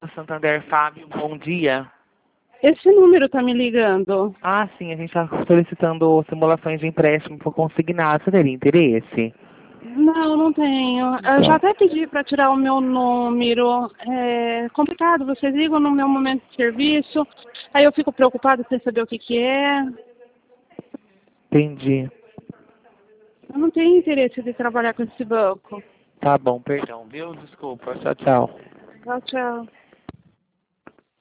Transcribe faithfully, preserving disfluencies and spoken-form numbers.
Santander, Fábio, bom dia. Esse número tá me ligando. Ah, sim, a gente está solicitando simulações de empréstimo por consignado. Você teria interesse? Não, não tenho. Eu já até pedi para tirar o meu número. É complicado, vocês ligam no meu momento de serviço, aí eu fico preocupada sem saber o que que é. Entendi. Eu não tenho interesse de trabalhar com esse banco. Tá bom, perdão, viu? Desculpa. Tchau, tchau. Tchau, tchau.